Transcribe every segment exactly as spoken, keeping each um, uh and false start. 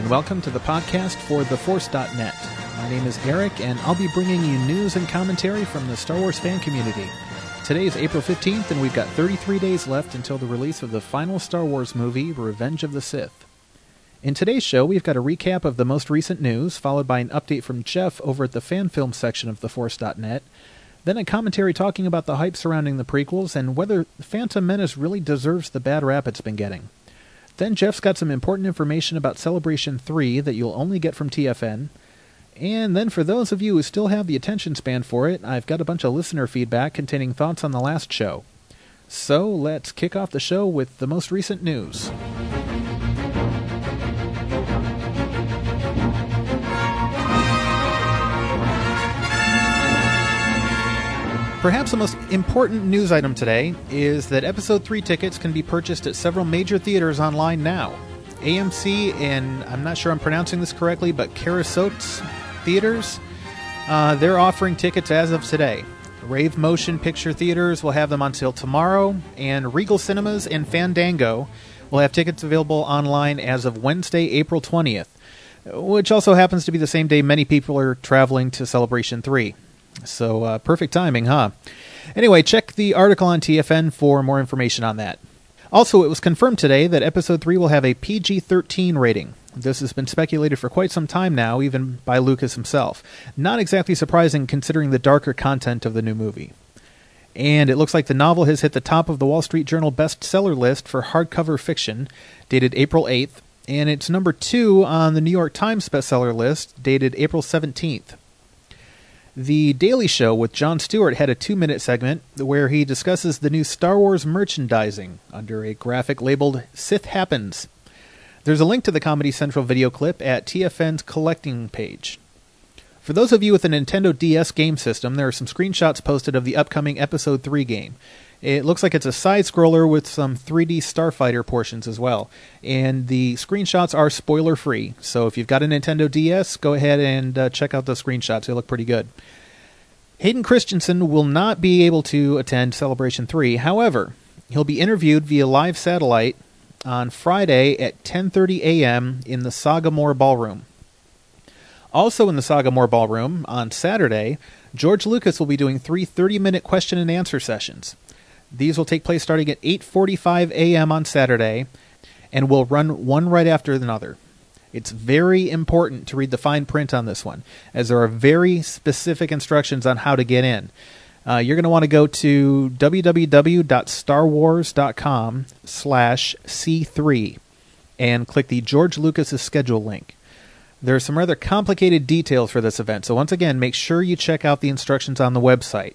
and welcome to the podcast for the force dot net. My name is Eric, and I'll be bringing you news and commentary from the Star Wars fan community. Today is April fifteenth, and we've got thirty-three days left until the release of the final Star Wars movie, Revenge of the Sith. In today's show, we've got a recap of the most recent news, followed by an update from Jeff over at the fan film section of the force dot net, then a commentary talking about the hype surrounding the prequels and whether Phantom Menace really deserves the bad rap it's been getting. Then Jeff's got some important information about Celebration three that you'll only get from T F N. And then for those of you who still have the attention span for it, I've got a bunch of listener feedback containing thoughts on the last show. So let's kick off the show with the most recent news. Perhaps the most important news item today is that Episode three tickets can be purchased at several major theaters online now. A M C and, I'm not sure I'm pronouncing this correctly, but Kerasotes Theaters, uh, they're offering tickets as of today. Rave Motion Picture Theaters will have them until tomorrow, and Regal Cinemas and Fandango will have tickets available online as of Wednesday, April twentieth, which also happens to be the same day many people are traveling to Celebration three. So, uh, perfect timing, huh? Anyway, check the article on T F N for more information on that. Also, it was confirmed today that Episode three will have a P G thirteen rating. This has been speculated for quite some time now, even by Lucas himself. Not exactly surprising considering the darker content of the new movie. And it looks like the novel has hit the top of the Wall Street Journal bestseller list for hardcover fiction, dated April eighth, and it's number two on the New York Times bestseller list, dated April seventeenth. The Daily Show with Jon Stewart had a two-minute segment where he discusses the new Star Wars merchandising under a graphic labeled Sith Happens. There's a link to the Comedy Central video clip at T F N's collecting page. For those of you with a Nintendo D S game system, there are some screenshots posted of the upcoming Episode three game. It looks like it's a side-scroller with some three D Starfighter portions as well. And the screenshots are spoiler-free, so if you've got a Nintendo D S, go ahead and uh, check out those screenshots. They look pretty good. Hayden Christensen will not be able to attend Celebration three. However, he'll be interviewed via live satellite on Friday at ten thirty a.m. in the Sagamore Ballroom. Also in the Sagamore Ballroom, on Saturday, George Lucas will be doing three thirty-minute question and answer sessions. These will take place starting at eight forty-five a.m. on Saturday and will run one right after another. It's very important to read the fine print on this one, as there are very specific instructions on how to get in. Uh, you're going to want to go to w w w dot star wars dot com slash c three and click the George Lucas's schedule link. There are some rather complicated details for this event, so once again, make sure you check out the instructions on the website.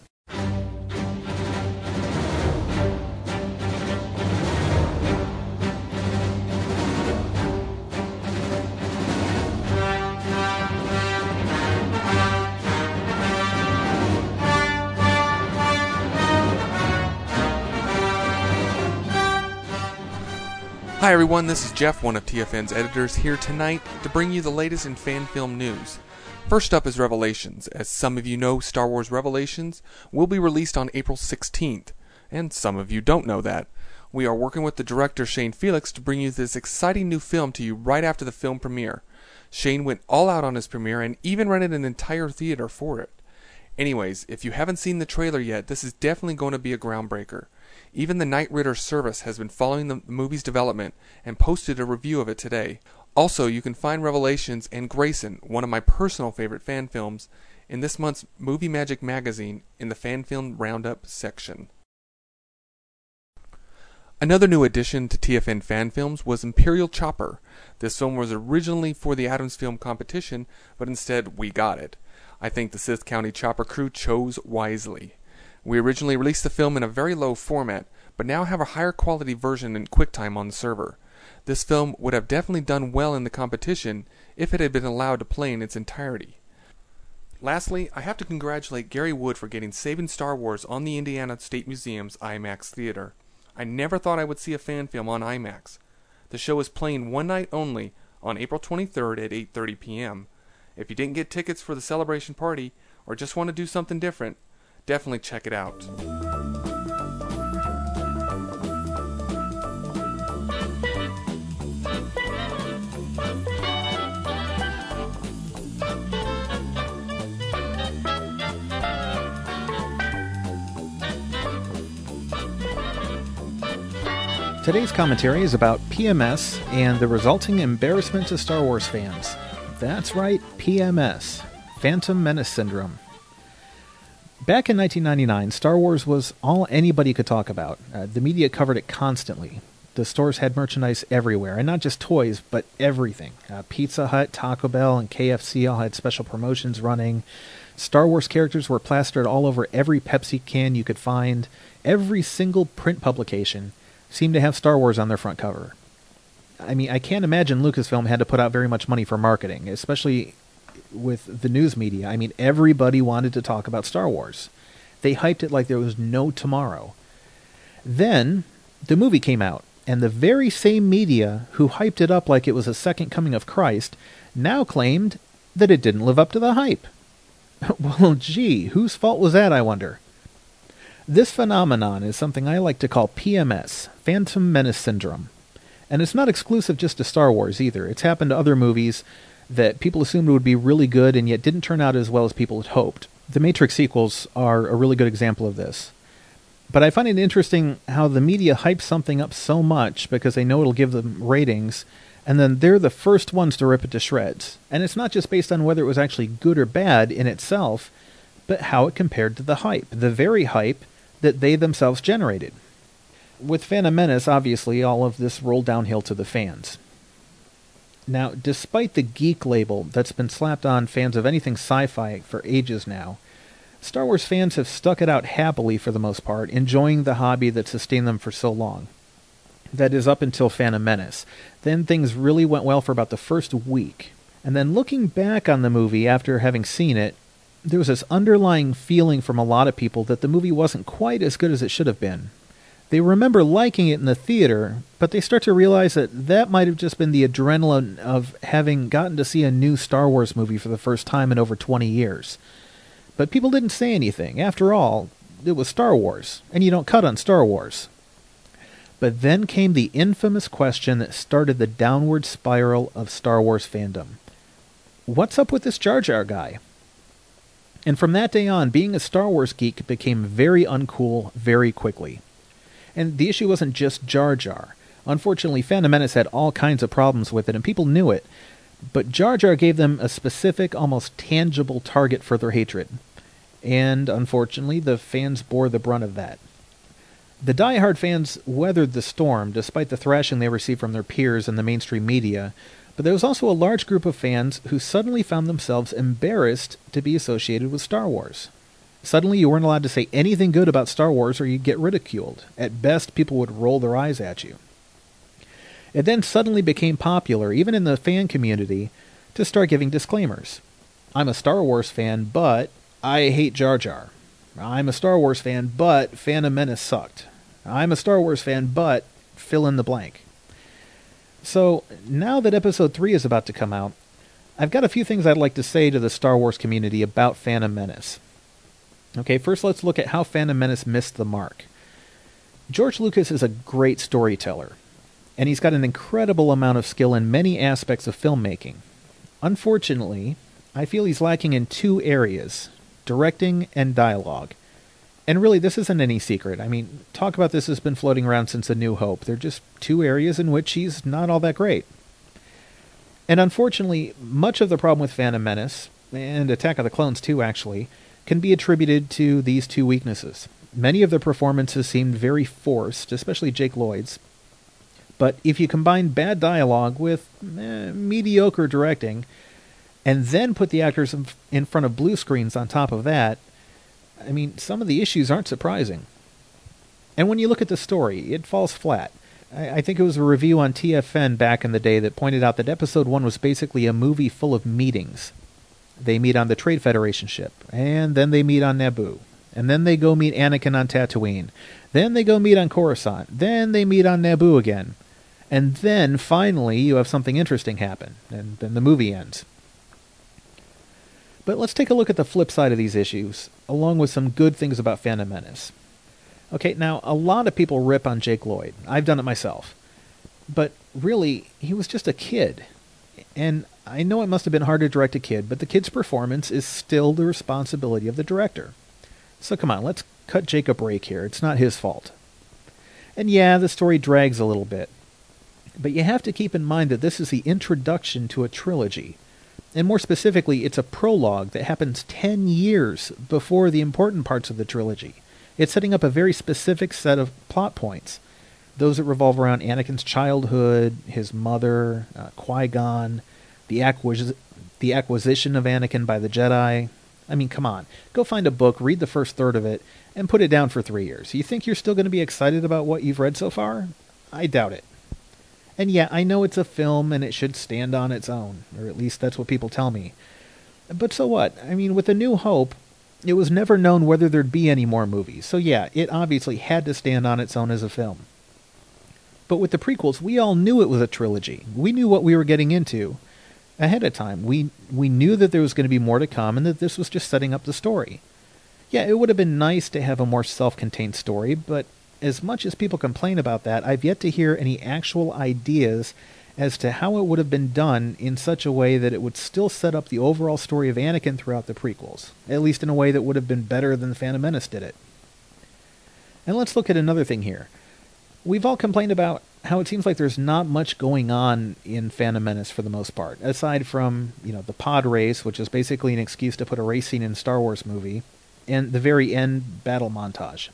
Hi everyone, this is Jeff, one of T F N's editors, here tonight to bring you the latest in fan film news. First up is Revelations. As some of you know, Star Wars Revelations will be released on April sixteenth, and some of you don't know that. We are working with the director Shane Felix to bring you this exciting new film to you right after the film premiere. Shane went all out on his premiere and even rented an entire theater for it. Anyways, if you haven't seen the trailer yet, this is definitely going to be a groundbreaker. Even the Knight Ridder service has been following the movie's development and posted a review of it today. Also, you can find Revelations and Grayson, one of my personal favorite fan films, in this month's Movie Magic magazine in the Fan Film Roundup section. Another new addition to T F N Fan Films was Imperial Chopper. This film was originally for the Adams Film Competition, but instead we got it. I think the Sith County Chopper crew chose wisely. We originally released the film in a very low format, but now have a higher quality version in QuickTime on the server. This film would have definitely done well in the competition if it had been allowed to play in its entirety. Lastly, I have to congratulate Gary Wood for getting Saving Star Wars on the Indiana State Museum's IMAX theater. I never thought I would see a fan film on IMAX. The show is playing one night only on April twenty-third at eight thirty p.m. If you didn't get tickets for the celebration party or just want to do something different, definitely check it out. Today's commentary is about P M S and the resulting embarrassment to Star Wars fans. That's right, P M S, Phantom Menace Syndrome. Back in nineteen ninety-nine, Star Wars was all anybody could talk about. Uh, the media covered it constantly. The stores had merchandise everywhere, and not just toys, but everything. Uh, Pizza Hut, Taco Bell, and K F C all had special promotions running. Star Wars characters were plastered all over every Pepsi can you could find. Every single print publication seemed to have Star Wars on their front cover. I mean, I can't imagine Lucasfilm had to put out very much money for marketing, especially with the news media. I mean, everybody wanted to talk about Star Wars. They hyped it like there was no tomorrow. Then, the movie came out, and the very same media who hyped it up like it was a second coming of Christ now claimed that it didn't live up to the hype. Well, gee, whose fault was that, I wonder? This phenomenon is something I like to call P M S, Phantom Menace Syndrome. And it's not exclusive just to Star Wars either. It's happened to other movies that people assumed would be really good and yet didn't turn out as well as people had hoped. The Matrix sequels are a really good example of this. But I find it interesting how the media hypes something up so much because they know it'll give them ratings, and then they're the first ones to rip it to shreds. And it's not just based on whether it was actually good or bad in itself, but how it compared to the hype, the very hype that they themselves generated. With Phantom Menace, obviously, all of this rolled downhill to the fans. Now, despite the geek label that's been slapped on fans of anything sci-fi for ages now, Star Wars fans have stuck it out happily for the most part, enjoying the hobby that sustained them for so long. That is, up until Phantom Menace. Then things really went well for about the first week. And then looking back on the movie after having seen it, there was this underlying feeling from a lot of people that the movie wasn't quite as good as it should have been. They remember liking it in the theater, but they start to realize that that might have just been the adrenaline of having gotten to see a new Star Wars movie for the first time in over twenty years. But people didn't say anything. After all, it was Star Wars, and you don't cut on Star Wars. But then came the infamous question that started the downward spiral of Star Wars fandom. What's up with this Jar Jar guy? And from that day on, being a Star Wars geek became very uncool very quickly. And the issue wasn't just Jar Jar. Unfortunately, Phantom Menace had all kinds of problems with it, and people knew it. But Jar Jar gave them a specific, almost tangible target for their hatred. And, unfortunately, the fans bore the brunt of that. The die-hard fans weathered the storm, despite the thrashing they received from their peers and the mainstream media, but there was also a large group of fans who suddenly found themselves embarrassed to be associated with Star Wars. Suddenly you weren't allowed to say anything good about Star Wars or you'd get ridiculed. At best, people would roll their eyes at you. It then suddenly became popular, even in the fan community, to start giving disclaimers. I'm a Star Wars fan, but I hate Jar Jar. I'm a Star Wars fan, but Phantom Menace sucked. I'm a Star Wars fan, but fill in the blank. So, now that Episode three is about to come out, I've got a few things I'd like to say to the Star Wars community about Phantom Menace. Okay, first let's look at how Phantom Menace missed the mark. George Lucas is a great storyteller, and he's got an incredible amount of skill in many aspects of filmmaking. Unfortunately, I feel he's lacking in two areas, directing and dialogue. And really, this isn't any secret. I mean, talk about this has been floating around since A New Hope. They're just two areas in which he's not all that great. And unfortunately, much of the problem with Phantom Menace, and Attack of the Clones too, actually, can be attributed to these two weaknesses. Many of the performances seemed very forced, especially Jake Lloyd's. But if you combine bad dialogue with eh, mediocre directing, and then put the actors in front of blue screens on top of that, I mean, some of the issues aren't surprising. And when you look at the story, it falls flat. I, I think it was a review on T F N back in the day that pointed out that Episode one was basically a movie full of meetings. They meet on the Trade Federation ship, and then they meet on Naboo. And then they go meet Anakin on Tatooine. Then they go meet on Coruscant. Then they meet on Naboo again. And then, finally, you have something interesting happen, and then the movie ends. But let's take a look at the flip side of these issues, along with some good things about Phantom Menace. Okay, now, a lot of people rip on Jake Lloyd. I've done it myself. But really, he was just a kid. And I know it must have been hard to direct a kid, but the kid's performance is still the responsibility of the director. So come on, let's cut Jake a break here. It's not his fault. And yeah, the story drags a little bit. But you have to keep in mind that this is the introduction to a trilogy. And more specifically, it's a prologue that happens ten years before the important parts of the trilogy. It's setting up a very specific set of plot points. Those that revolve around Anakin's childhood, his mother, uh, Qui-Gon, the, acquis- the acquisition of Anakin by the Jedi. I mean, come on. Go find a book, read the first third of it, and put it down for three years. You think you're still going to be excited about what you've read so far? I doubt it. And yeah, I know it's a film and it should stand on its own, or at least that's what people tell me. But so what? I mean, with A New Hope, it was never known whether there'd be any more movies. So yeah, it obviously had to stand on its own as a film. But with the prequels, we all knew it was a trilogy. We knew what we were getting into ahead of time. We we knew that there was going to be more to come and that this was just setting up the story. Yeah, it would have been nice to have a more self-contained story, but as much as people complain about that, I've yet to hear any actual ideas as to how it would have been done in such a way that it would still set up the overall story of Anakin throughout the prequels, at least in a way that would have been better than The Phantom Menace did it. And let's look at another thing here. We've all complained about how it seems like there's not much going on in Phantom Menace for the most part, aside from, you know, the pod race, which is basically an excuse to put a race scene in a Star Wars movie, and the very end battle montage.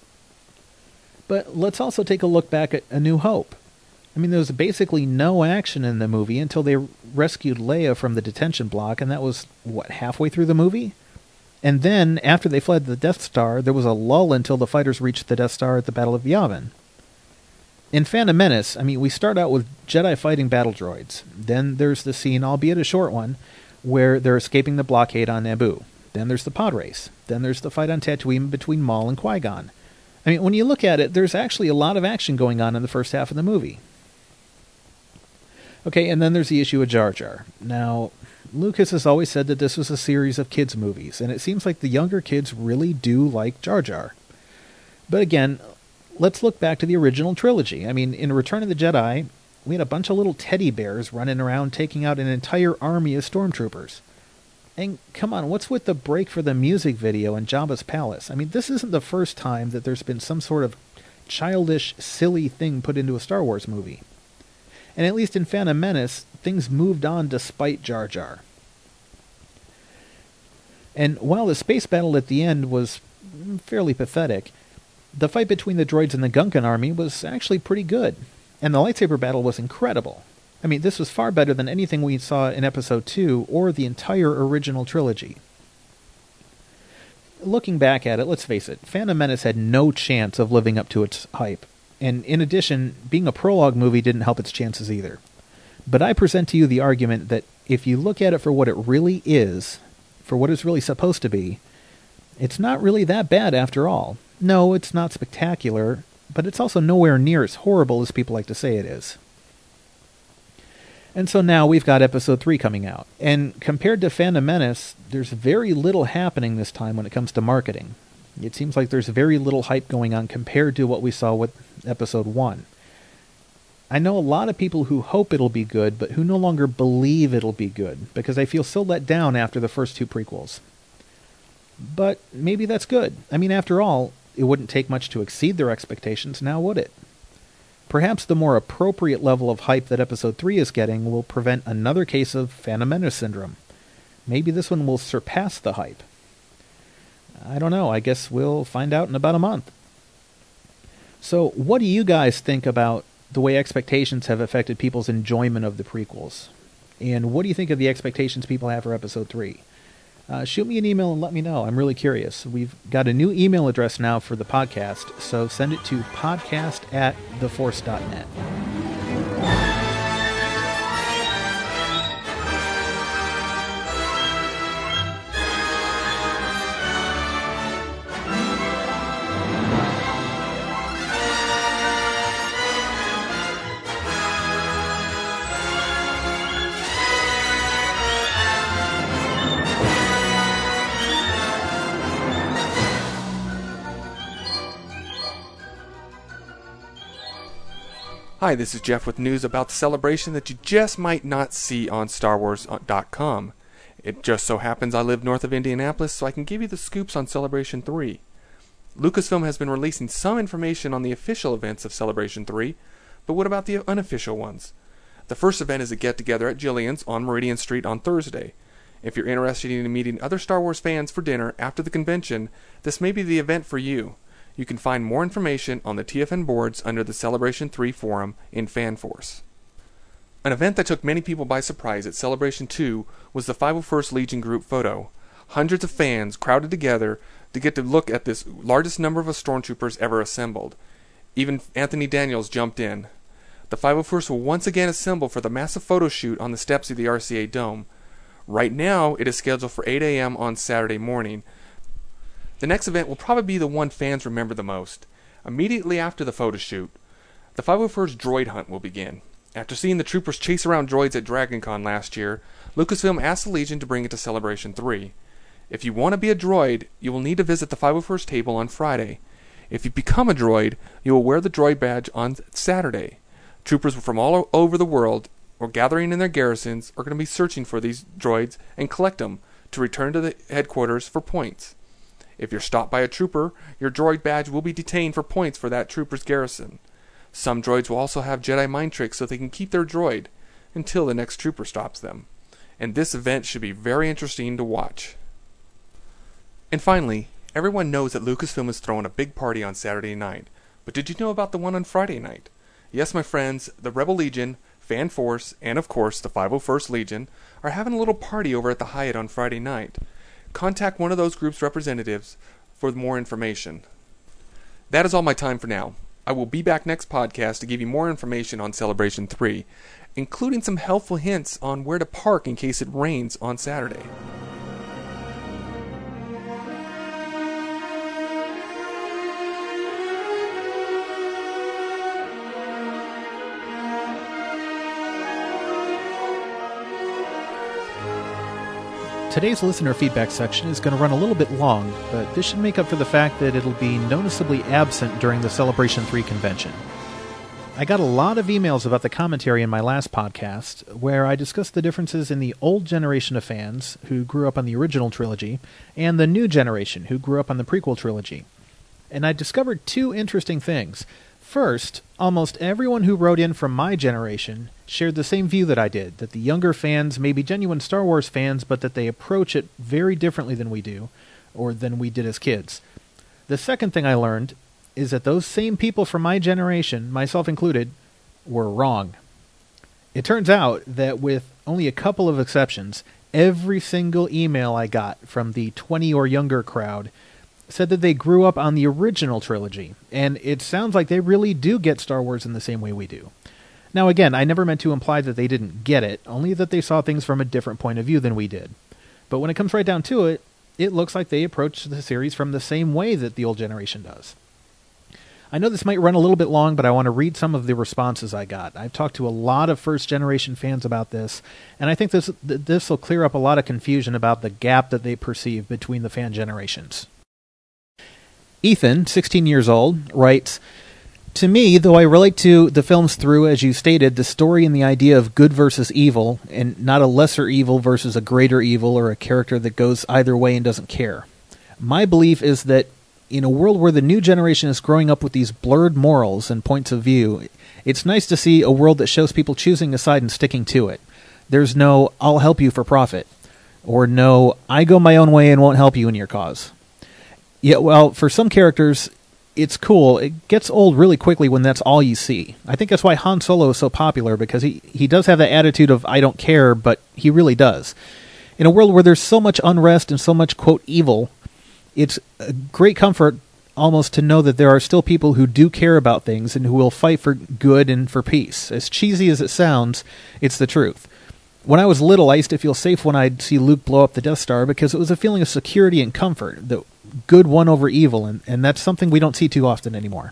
But let's also take a look back at A New Hope. I mean, there was basically no action in the movie until they rescued Leia from the detention block, and that was, what, halfway through the movie? And then, after they fled the Death Star, there was a lull until the fighters reached the Death Star at the Battle of Yavin. In Phantom Menace, I mean, we start out with Jedi fighting battle droids. Then there's the scene, albeit a short one, where they're escaping the blockade on Naboo. Then there's the pod race. Then there's the fight on Tatooine between Maul and Qui-Gon. I mean, when you look at it, there's actually a lot of action going on in the first half of the movie. Okay, and then there's the issue of Jar Jar. Now, Lucas has always said that this was a series of kids' movies, and it seems like the younger kids really do like Jar Jar. But again, let's look back to the original trilogy. I mean, in Return of the Jedi, we had a bunch of little teddy bears running around taking out an entire army of stormtroopers. And come on, what's with the break for the music video in Jabba's palace? I mean, this isn't the first time that there's been some sort of childish, silly thing put into a Star Wars movie. And at least in Phantom Menace, things moved on despite Jar Jar. And while the space battle at the end was fairly pathetic, the fight between the droids and the Gungan army was actually pretty good. And the lightsaber battle was incredible. I mean, this was far better than anything we saw in Episode two or the entire original trilogy. Looking back at it, let's face it, Phantom Menace had no chance of living up to its hype. And in addition, being a prologue movie didn't help its chances either. But I present to you the argument that if you look at it for what it really is, for what it's really supposed to be, it's not really that bad after all. No, it's not spectacular, but it's also nowhere near as horrible as people like to say it is. And so now we've got Episode three coming out. And compared to Phantom Menace, there's very little happening this time when it comes to marketing. It seems like there's very little hype going on compared to what we saw with Episode one. I know a lot of people who hope it'll be good, but who no longer believe it'll be good, because they feel so let down after the first two prequels. But maybe that's good. I mean, after all, it wouldn't take much to exceed their expectations, now would it? Perhaps the more appropriate level of hype that Episode three is getting will prevent another case of Phantom Menace syndrome. Maybe this one will surpass the hype. I don't know. I guess we'll find out in about a month. So, what do you guys think about the way expectations have affected people's enjoyment of the prequels? And what do you think of the expectations people have for Episode three? Uh, shoot me an email and let me know. I'm really curious. We've got a new email address now for the podcast, so send it to podcast at theforce dot net. Hi, this is Jeff with news about the celebration that you just might not see on Star Wars dot com. It just so happens I live north of Indianapolis, so I can give you the scoops on Celebration three. Lucasfilm has been releasing some information on the official events of Celebration three, but what about the unofficial ones? The first event is a get-together at Jillian's on Meridian Street on Thursday. If you're interested in meeting other Star Wars fans for dinner after the convention, this may be the event for you. You can find more information on the T F N boards under the Celebration three forum in FanForce. An event that took many people by surprise at Celebration two was the five oh first Legion group photo. Hundreds of fans crowded together to get to look at this largest number of stormtroopers ever assembled. Even Anthony Daniels jumped in. The five oh first will once again assemble for the massive photo shoot on the steps of the R C A Dome. Right now, it is scheduled for eight a.m. on Saturday morning. The next event will probably be the one fans remember the most. Immediately after the photo shoot, the five oh first droid hunt will begin. After seeing the troopers chase around droids at DragonCon last year, Lucasfilm asked the Legion to bring it to Celebration three. If you want to be a droid, you will need to visit the five oh first table on Friday. If you become a droid, you will wear the droid badge on Saturday. Troopers from all over the world, or gathering in their garrisons, are going to be searching for these droids and collect them to return to the headquarters for points. If you're stopped by a trooper, your droid badge will be detained for points for that trooper's garrison. Some droids will also have Jedi mind tricks so they can keep their droid until the next trooper stops them. And this event should be very interesting to watch. And finally, everyone knows that Lucasfilm is throwing a big party on Saturday night. But did you know about the one on Friday night? Yes, my friends, the Rebel Legion, FanForce, and of course the five oh first Legion are having a little party over at the Hyatt on Friday night. Contact one of those group's representatives for more information. That is all my time for now. I will be back next podcast to give you more information on Celebration three, including some helpful hints on where to park in case it rains on Saturday. Today's listener feedback section is going to run a little bit long, but this should make up for the fact that it'll be noticeably absent during the Celebration three convention. I got a lot of emails about the commentary in my last podcast, where I discussed the differences in the old generation of fans, who grew up on the original trilogy, and the new generation, who grew up on the prequel trilogy. And I discovered two interesting things. First, almost everyone who wrote in from my generation shared the same view that I did, that the younger fans may be genuine Star Wars fans, but that they approach it very differently than we do, or than we did as kids. The second thing I learned is that those same people from my generation, myself included, were wrong. It turns out that with only a couple of exceptions, every single email I got from the twenty or younger crowd said that they grew up on the original trilogy, and it sounds like they really do get Star Wars in the same way we do. Now again, I never meant to imply that they didn't get it, only that they saw things from a different point of view than we did. But when it comes right down to it, it looks like they approach the series from the same way that the old generation does. I know this might run a little bit long, but I want to read some of the responses I got. I've talked to a lot of first-generation fans about this, and I think this this will clear up a lot of confusion about the gap that they perceive between the fan generations. Ethan, sixteen years old, writes, "To me, though I relate to the films through, as you stated, the story and the idea of good versus evil, and not a lesser evil versus a greater evil or a character that goes either way and doesn't care. My belief is that in a world where the new generation is growing up with these blurred morals and points of view, it's nice to see a world that shows people choosing a side and sticking to it. There's no, I'll help you for profit, or no, I go my own way and won't help you in your cause. Yeah, well, for some characters, it's cool. It gets old really quickly when that's all you see. I think that's why Han Solo is so popular, because he, he does have that attitude of, I don't care, but he really does. In a world where there's so much unrest and so much, quote, evil, it's a great comfort almost to know that there are still people who do care about things and who will fight for good and for peace. As cheesy as it sounds, it's the truth. When I was little, I used to feel safe when I'd see Luke blow up the Death Star because it was a feeling of security and comfort, that good won over evil, and, and that's something we don't see too often anymore."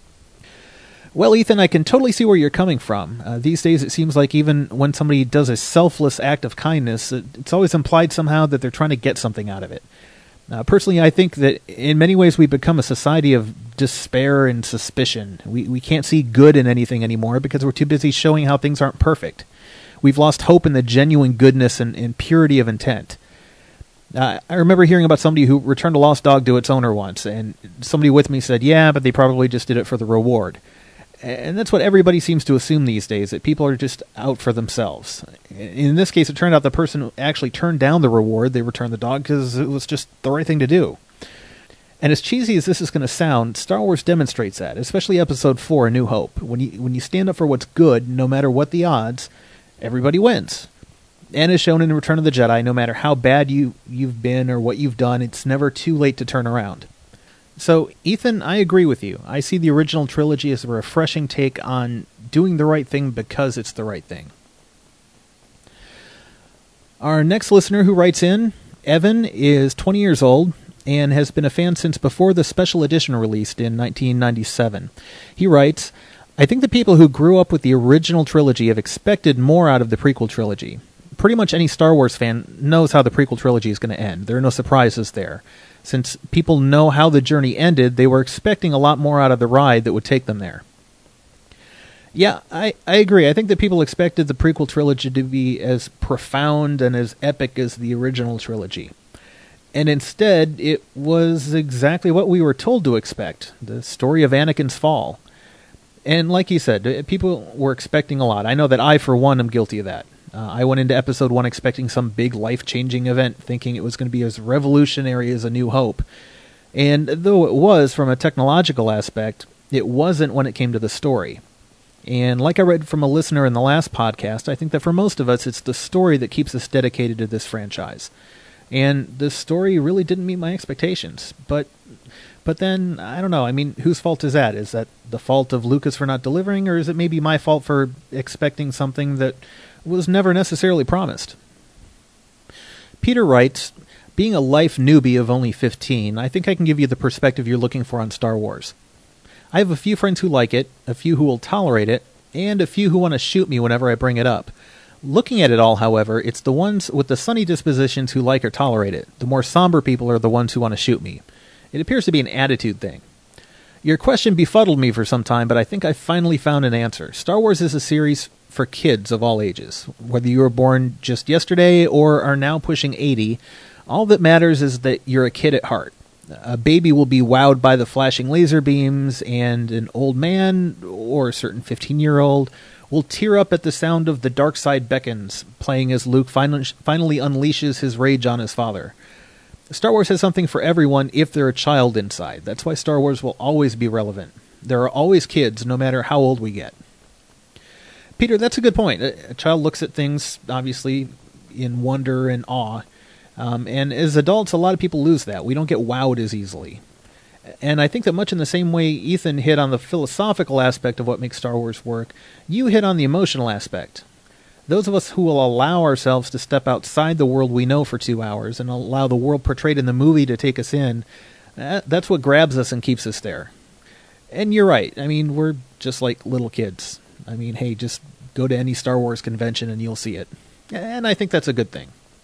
Well, Ethan, I can totally see where you're coming from. Uh, these days it seems like even when somebody does a selfless act of kindness, it, it's always implied somehow that they're trying to get something out of it. Uh, personally, I think that in many ways we've become a society of despair and suspicion. We, we can't see good in anything anymore because we're too busy showing how things aren't perfect. We've lost hope in the genuine goodness and, and purity of intent. Uh, I remember hearing about somebody who returned a lost dog to its owner once, and somebody with me said, yeah, but they probably just did it for the reward. And that's what everybody seems to assume these days, that people are just out for themselves. In this case, it turned out the person actually turned down the reward. They returned the dog because it was just the right thing to do. And as cheesy as this is going to sound, Star Wars demonstrates that, especially Episode four, A New Hope. When you, when you stand up for what's good, no matter what the odds, everybody wins. And as shown in Return of the Jedi, no matter how bad you, you've been or what you've done, it's never too late to turn around. So, Ethan, I agree with you. I see the original trilogy as a refreshing take on doing the right thing because it's the right thing. Our next listener who writes in, Evan, is twenty years old and has been a fan since before the special edition released in nineteen ninety-seven. He writes, I think the people who grew up with the original trilogy have expected more out of the prequel trilogy. Pretty much any Star Wars fan knows how the prequel trilogy is going to end. There are no surprises there. Since people know how the journey ended, they were expecting a lot more out of the ride that would take them there. Yeah, I, I agree. I think that people expected the prequel trilogy to be as profound and as epic as the original trilogy. And instead, it was exactly what we were told to expect, the story of Anakin's fall. And like you said, people were expecting a lot. I know that I, for one, am guilty of that. Uh, I went into Episode one expecting some big life-changing event, thinking it was going to be as revolutionary as A New Hope. And though it was from a technological aspect, it wasn't when it came to the story. And like I read from a listener in the last podcast, I think that for most of us, it's the story that keeps us dedicated to this franchise. And the story really didn't meet my expectations. But but then, I don't know, I mean, whose fault is that? Is that the fault of Lucas for not delivering, or is it maybe my fault for expecting something that was never necessarily promised? Peter writes, being a life newbie of only fifteen, I think I can give you the perspective you're looking for on Star Wars. I have a few friends who like it, a few who will tolerate it, and a few who want to shoot me whenever I bring it up. Looking at it all, however, it's the ones with the sunny dispositions who like or tolerate it. The more somber people are the ones who want to shoot me. It appears to be an attitude thing. Your question befuddled me for some time, but I think I finally found an answer. Star Wars is a series for kids of all ages. Whether you were born just yesterday or are now pushing eighty, all that matters is that you're a kid at heart. A baby will be wowed by the flashing laser beams, and an old man, or a certain fifteen-year-old, will tear up at the sound of The Dark Side Beckons, playing as Luke fin- finally unleashes his rage on his father. Star Wars has something for everyone if they're a child inside. That's why Star Wars will always be relevant. There are always kids, no matter how old we get. Peter, that's a good point. A child looks at things, obviously, in wonder and awe. Um, and as adults, a lot of people lose that. We don't get wowed as easily. And I think that much in the same way Ethan hit on the philosophical aspect of what makes Star Wars work, you hit on the emotional aspect. Those of us who will allow ourselves to step outside the world we know for two hours and allow the world portrayed in the movie to take us in, that's what grabs us and keeps us there. And you're right. I mean, we're just like little kids. I mean, hey, just go to any Star Wars convention and you'll see it. And I think that's a good thing.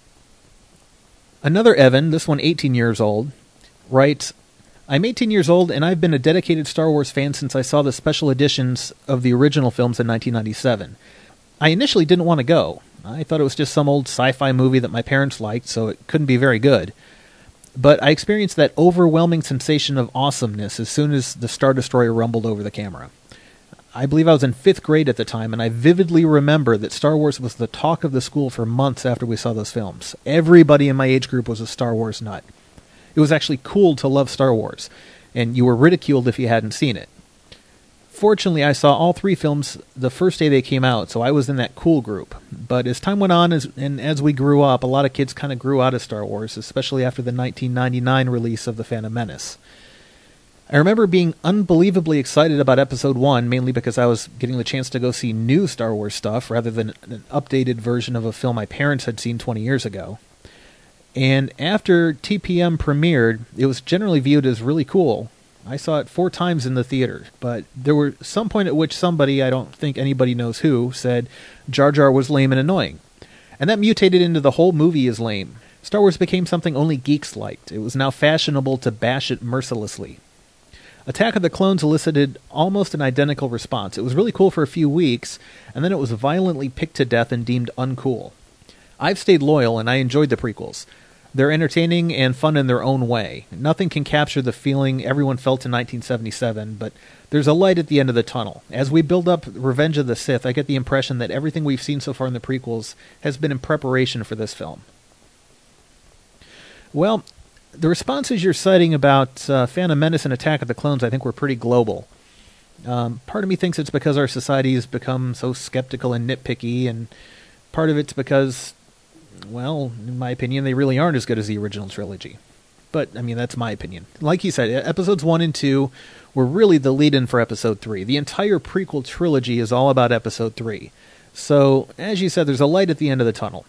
Another Evan, this one eighteen years old, writes, I'm eighteen years old and I've been a dedicated Star Wars fan since I saw the special editions of the original films in nineteen ninety-seven. I initially didn't want to go. I thought it was just some old sci-fi movie that my parents liked, so it couldn't be very good. But I experienced that overwhelming sensation of awesomeness as soon as the Star Destroyer rumbled over the camera. I believe I was in fifth grade at the time, and I vividly remember that Star Wars was the talk of the school for months after we saw those films. Everybody in my age group was a Star Wars nut. It was actually cool to love Star Wars, and you were ridiculed if you hadn't seen it. Fortunately, I saw all three films the first day they came out, so I was in that cool group. But as time went on, as, and as we grew up, a lot of kids kind of grew out of Star Wars, especially after the nineteen ninety-nine release of The Phantom Menace. I remember being unbelievably excited about Episode one, mainly because I was getting the chance to go see new Star Wars stuff, rather than an updated version of a film my parents had seen twenty years ago. And after T P M premiered, it was generally viewed as really cool. I saw it four times in the theater, but there were some point at which somebody, I don't think anybody knows who, said Jar Jar was lame and annoying. And that mutated into the whole movie is lame. Star Wars became something only geeks liked. It was now fashionable to bash it mercilessly. Attack of the Clones elicited almost an identical response. It was really cool for a few weeks, and then it was violently picked to death and deemed uncool. I've stayed loyal, and I enjoyed the prequels. They're entertaining and fun in their own way. Nothing can capture the feeling everyone felt in nineteen seventy-seven, but there's a light at the end of the tunnel. As we build up Revenge of the Sith, I get the impression that everything we've seen so far in the prequels has been in preparation for this film. Well, the responses you're citing about uh, Phantom Menace and Attack of the Clones I think were pretty global. Um, part of me thinks it's because our society has become so skeptical and nitpicky, and part of it's because, well, in my opinion, they really aren't as good as the original trilogy. But, I mean, that's my opinion. Like you said, episodes one and two were really the lead-in for episode three. The entire prequel trilogy is all about episode three. So, as you said, there's a light at the end of the tunnel.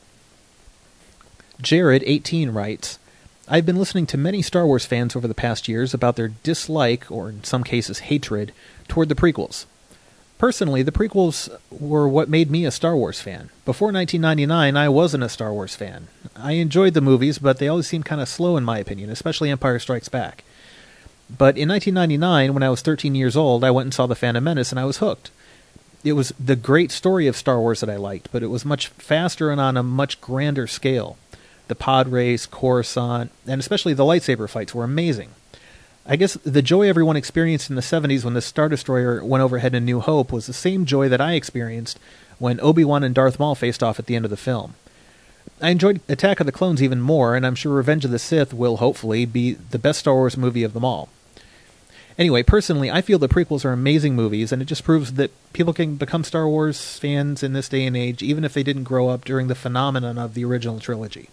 Jared, eighteen, writes, I've been listening to many Star Wars fans over the past years about their dislike, or in some cases hatred, toward the prequels. Personally, the prequels were what made me a Star Wars fan. Before nineteen ninety-nine, I wasn't a Star Wars fan. I enjoyed the movies, but they always seemed kind of slow in my opinion, especially Empire Strikes Back. But in nineteen ninety-nine, when I was thirteen years old, I went and saw The Phantom Menace, and I was hooked. It was the great story of Star Wars that I liked, but it was much faster and on a much grander scale. The pod race, Coruscant, and especially the lightsaber fights were amazing. I guess the joy everyone experienced in the seventies when the Star Destroyer went overhead in New Hope was the same joy that I experienced when Obi-Wan and Darth Maul faced off at the end of the film. I enjoyed Attack of the Clones even more, and I'm sure Revenge of the Sith will, hopefully, be the best Star Wars movie of them all. Anyway, personally, I feel the prequels are amazing movies, and it just proves that people can become Star Wars fans in this day and age, even if they didn't grow up during the phenomenon of the original trilogy.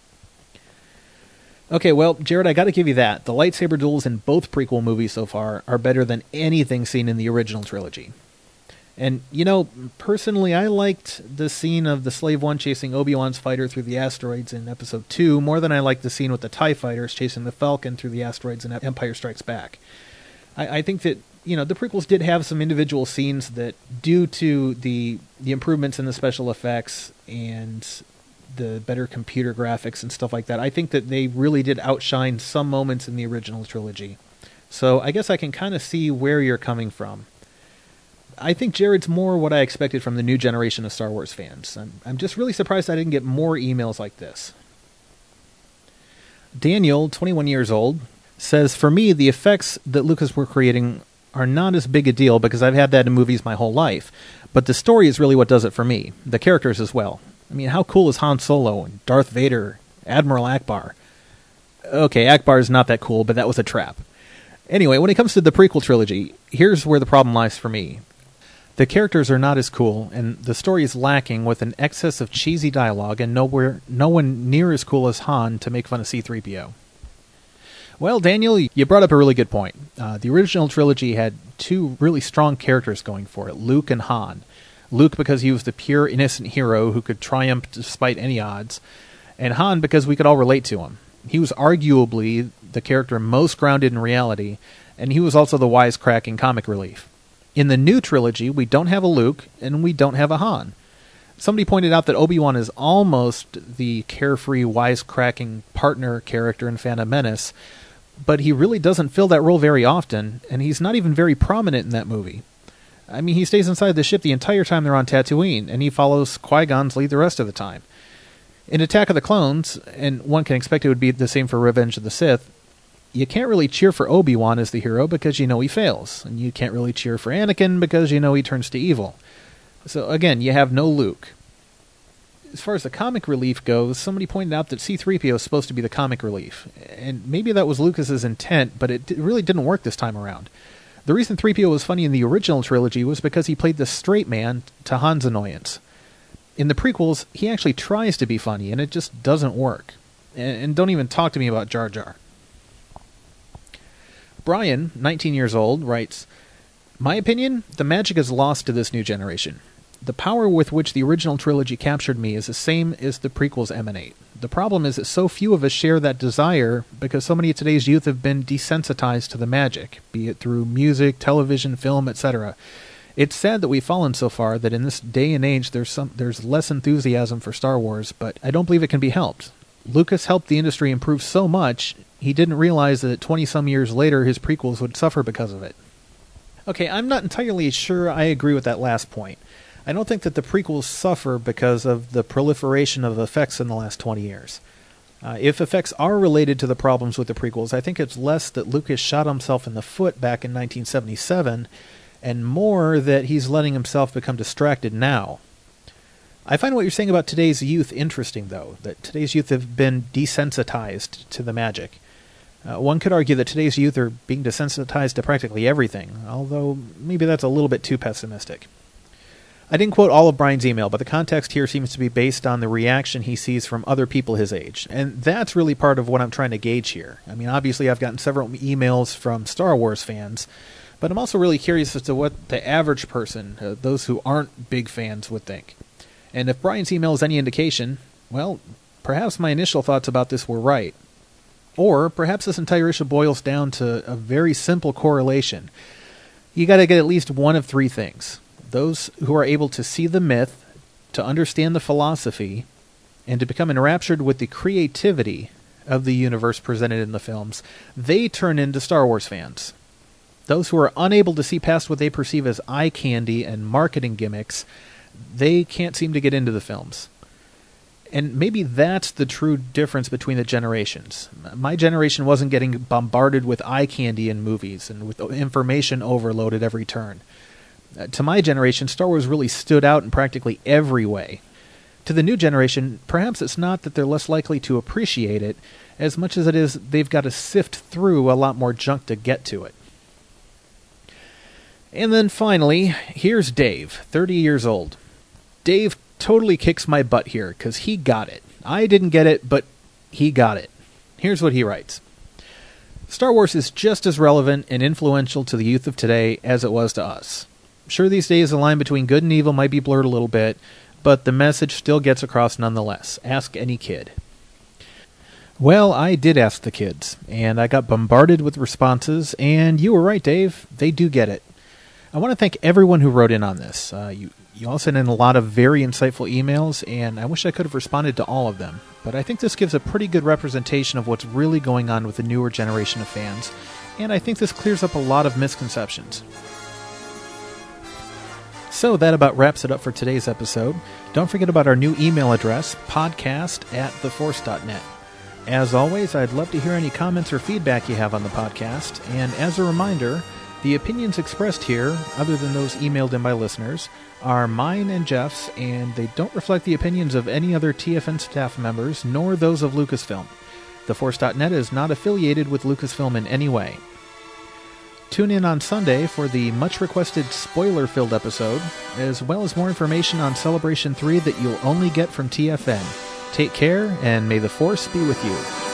Okay, well, Jared, I gotta give you that. The lightsaber duels in both prequel movies so far are better than anything seen in the original trilogy. And, you know, personally, I liked the scene of the Slave One chasing Obi-Wan's fighter through the asteroids in Episode two more than I liked the scene with the TIE fighters chasing the Falcon through the asteroids in Empire Strikes Back. I, I think that, you know, the prequels did have some individual scenes that, due to the the improvements in the special effects and the better computer graphics and stuff like that, I think that they really did outshine some moments in the original trilogy. So I guess I can kind of see where you're coming from. I think Jared's more what I expected from the new generation of Star Wars fans. I'm, I'm just really surprised I didn't get more emails like this. Daniel, twenty-one years old, says, for me, the effects that Lucas were creating are not as big a deal because I've had that in movies my whole life. But the story is really what does it for me. The characters as well. I mean, how cool is Han Solo and Darth Vader, Admiral Akbar? Okay, Akbar is not that cool, but that was a trap. Anyway, when it comes to the prequel trilogy, here's where the problem lies for me. The characters are not as cool, and the story is lacking with an excess of cheesy dialogue and nowhere, no one near as cool as Han to make fun of C three P O. Well, Daniel, you brought up a really good point. Uh, the original trilogy had two really strong characters going for it, Luke and Han. Luke because he was the pure innocent hero who could triumph despite any odds, and Han because we could all relate to him. He was arguably the character most grounded in reality, and he was also the wisecracking comic relief. In the new trilogy, we don't have a Luke, and we don't have a Han. Somebody pointed out that Obi-Wan is almost the carefree, wisecracking partner character in Phantom Menace, but he really doesn't fill that role very often, and he's not even very prominent in that movie. I mean, he stays inside the ship the entire time they're on Tatooine, and he follows Qui-Gon's lead the rest of the time. In Attack of the Clones, and one can expect it would be the same for Revenge of the Sith, you can't really cheer for Obi-Wan as the hero because you know he fails, and you can't really cheer for Anakin because you know he turns to evil. So again, you have no Luke. As far as the comic relief goes, somebody pointed out that C three P O is supposed to be the comic relief, and maybe that was Lucas's intent, but it really didn't work this time around. The reason three P O was funny in the original trilogy was because he played the straight man to Han's annoyance. In the prequels, he actually tries to be funny, and it just doesn't work. And don't even talk to me about Jar Jar. Brian, nineteen years old, writes, my opinion, the magic is lost to this new generation. The power with which the original trilogy captured me is the same as the prequels emanate. The problem is that so few of us share that desire because so many of today's youth have been desensitized to the magic, be it through music, television, film, et cetera. It's sad that we've fallen so far that in this day and age there's some there's less enthusiasm for Star Wars, but I don't believe it can be helped. Lucas helped the industry improve so much, he didn't realize that twenty-some years later his prequels would suffer because of it. Okay, I'm not entirely sure I agree with that last point. I don't think that the prequels suffer because of the proliferation of effects in the last twenty years. Uh, if effects are related to the problems with the prequels, I think it's less that Lucas shot himself in the foot back in nineteen seventy-seven, and more that he's letting himself become distracted now. I find what you're saying about today's youth interesting, though, that today's youth have been desensitized to the magic. Uh, one could argue that today's youth are being desensitized to practically everything, although maybe that's a little bit too pessimistic. I didn't quote all of Brian's email, but the context here seems to be based on the reaction he sees from other people his age, and that's really part of what I'm trying to gauge here. I mean, obviously I've gotten several emails from Star Wars fans, but I'm also really curious as to what the average person, uh, those who aren't big fans, would think. And if Brian's email is any indication, well, perhaps my initial thoughts about this were right. Or perhaps this entire issue boils down to a very simple correlation. You got to get at least one of three things. Those who are able to see the myth, to understand the philosophy, and to become enraptured with the creativity of the universe presented in the films, they turn into Star Wars fans. Those who are unable to see past what they perceive as eye candy and marketing gimmicks, they can't seem to get into the films. And maybe that's the true difference between the generations. My generation wasn't getting bombarded with eye candy in movies and with information overload at every turn. Uh, to my generation, Star Wars really stood out in practically every way. To the new generation, perhaps it's not that they're less likely to appreciate it, as much as it is they've got to sift through a lot more junk to get to it. And then finally, here's Dave, thirty years old. Dave totally kicks my butt here, because he got it. I didn't get it, but he got it. Here's what he writes. Star Wars is just as relevant and influential to the youth of today as it was to us. Sure, these days the line between good and evil might be blurred a little bit, but the message still gets across nonetheless. Ask any kid. Well, I did ask the kids, and I got bombarded with responses, and you were right, Dave. They do get it. I want to thank everyone who wrote in on this. Uh, you, you all sent in a lot of very insightful emails, and I wish I could have responded to all of them, but I think this gives a pretty good representation of what's really going on with the newer generation of fans, and I think this clears up a lot of misconceptions. So that about wraps it up for today's episode. Don't forget about our new email address, podcast at theforce dot net. As always, I'd love to hear any comments or feedback you have on the podcast, and as a reminder, the opinions expressed here, other than those emailed in by listeners, are mine and Jeff's, and they don't reflect the opinions of any other T F N staff members, nor those of Lucasfilm. the force dot net is not affiliated with Lucasfilm in any way. Tune in on Sunday for the much-requested spoiler-filled episode, as well as more information on Celebration three that you'll only get from T F N. Take care, and may the Force be with you.